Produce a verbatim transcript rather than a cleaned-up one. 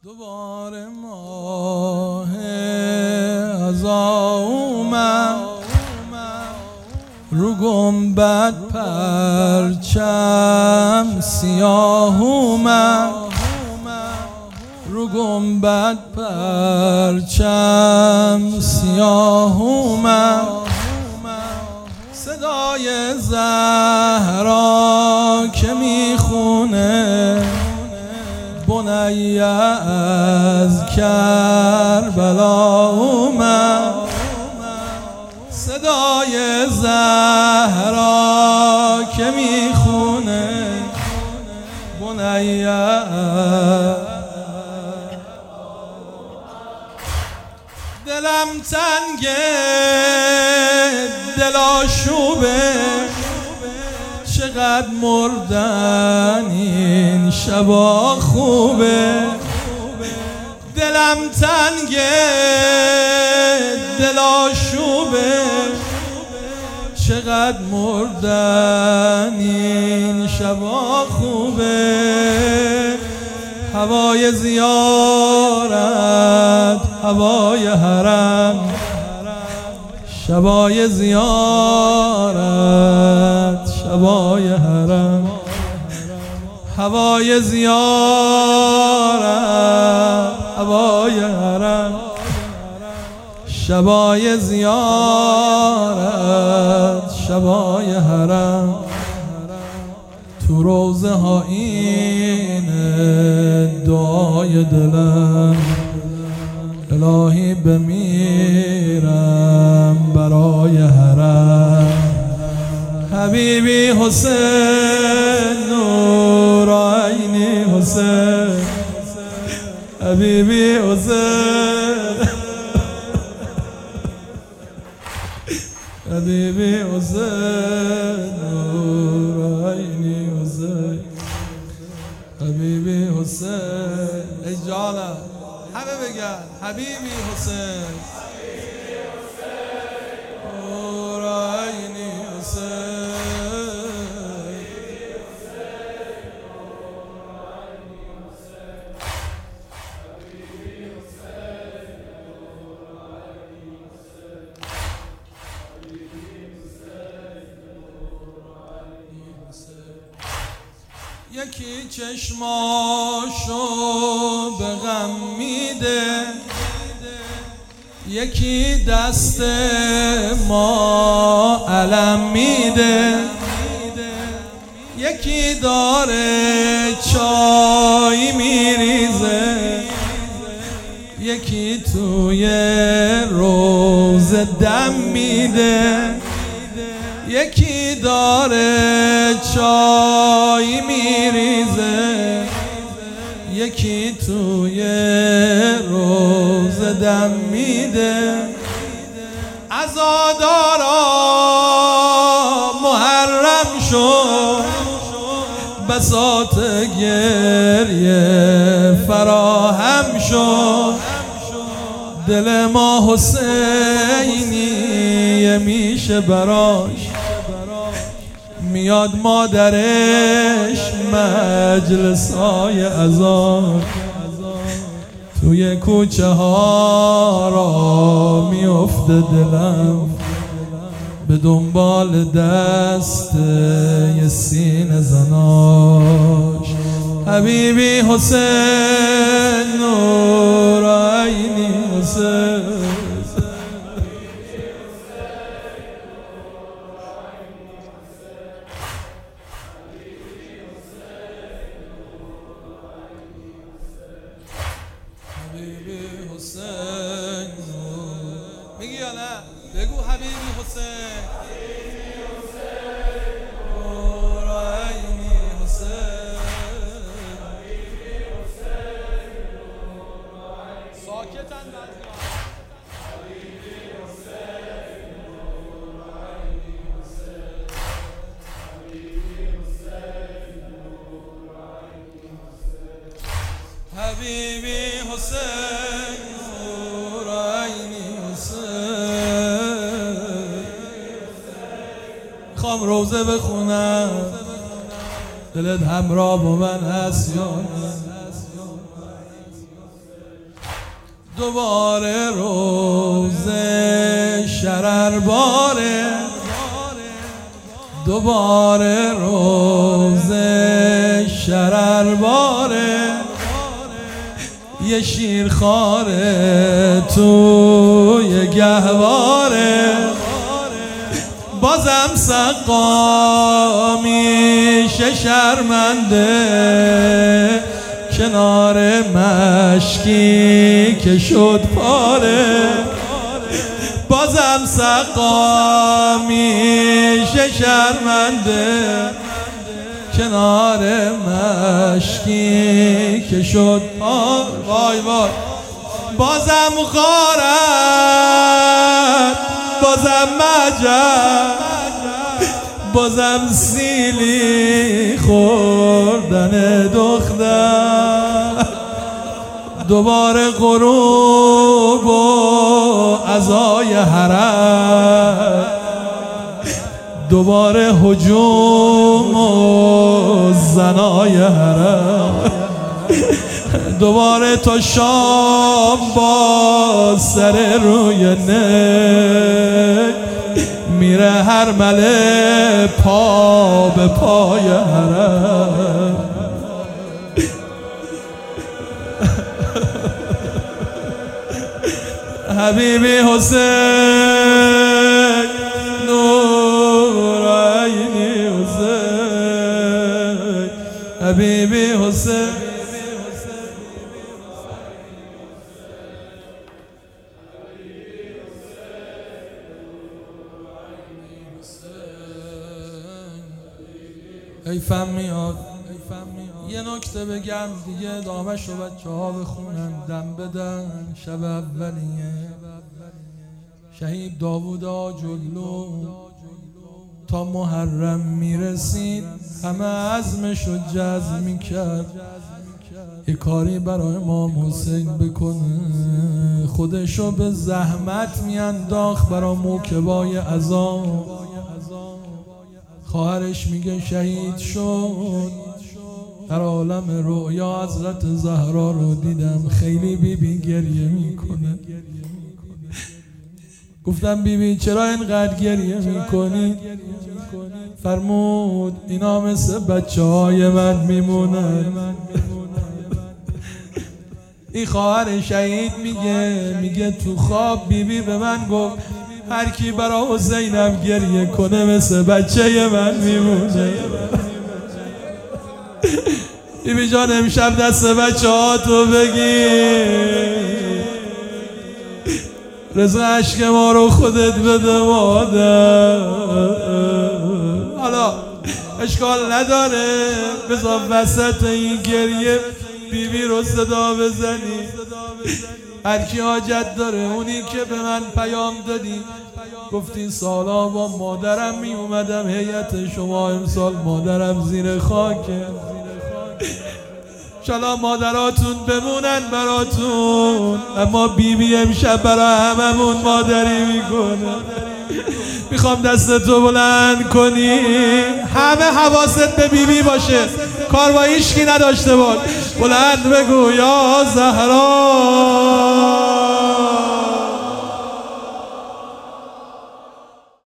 دوباره ماه عزا اومد، رو گنبد پرچم سیاه اومد، رو گنبد پرچم سیاه اومد، صدای زهرا که میخونه بنی از کربلا اومد، صدای زهرا که میخونه بنی دلم تنگه دل آشوبه، چقدر مردن این شبا خوبه، دلم تنگه دل آشوبه، چقدر مردن این شبا خوبه، هوای زیارت هوای حرم، شبای زیارت شبای حرم، هوای زیارت هوای حرم، شبای زیارت شبای حرم، تو روزه ها این دعای دلم، الهی بمیرم برای حرم، حبیبی حسین نور عینی حسین، حبیبی حسین، حبیبی حسین نور عینی حسین، حبیبی حسین. ای جانم همه بگن حبیبی حسین نور عینی حسین، یکی چشماشو به غم میده، یکی دست ما علم میده، یکی داره چای میریزه، یکی توی روز دم میده، یکی داره چای میریزه، یکی توی روز دم میده، عزادارا محرم شد، بساط گریه فراهم شد، دل ما حسینی میشه براش، میاد مادرش مجلسای عزا، توی کوچه ها را میفته دلم، به دنبال دست یه سینه زناش، حبیبی حسین نور عینی حسین، میگی یا نه؟ بگو حبیبی حسین نور عینی حسین، ساکتن حبیبی حسین نور عینی حسین، خوام روزه بخونم دلت همراه با من هست یا نه؟ دوباره روز شرر باره، دوباره روز شرر باره، یه شیرخواره توی گهواره، بازم سقا میشه شرمنده کنار مشکی که شد پاره، بازم سقا میشه شرمنده کنار مشکی که شد پاره. وای وای بازم خارد، بازم مجد، بازم سیلی خوردن دختر، دوباره غروب و عزای حرم، دوباره هجوم و زنای حرم، دوباره تا شام با سر روی نک میره هر مله پا به پای حرم. حبیبی حسین نور عینی حسین، حبیبی حسین ای فهم میاد یه نکته بگم دیگه، دامش رو بچه ها بخونن دم بدن. شب اولیه شهید داوود آجلو تا محرم میرسید همه عزمش رو جزم میکرد یه کاری برای امام حسین بکنه، خودشو به زحمت میانداخت برای موکبای عذاب. خواهرش میگه شهید شد، در عالم رؤیا حضرت زهرا رو دیدم، خیلی بی بی گریه میکنه. گفتم بی بی چرا اینقدر گریه میکنی؟ فرمود اینا مثل بچه های من میمونن. این خواهر شهید میگه میگه تو خواب بی بی به من گفت هر کی برای حسینم گریه کنه مثل بچه من میمونه. بی بی جان امشب دست بچه ها تو بگیر، رزق عشق ما رو خودت بده مادر. حالا اشکال نداره بذار وسط این گریه بی بی رو صدا بزنی، هر کی حاجت داره. اونی که به من پیام دادی گفتی سالا با مادرم می اومدم هیئت شما، امسال مادرم زیر خاکه، انشالله مادراتون بمونن براتون، اما بی بی امشب برای هممون مادری میکنه. میخوام دستتو بلند کنی، همه حواست به بی بی باشه، کار با هیچکی نداشته باش. بلند بگو یا زهرا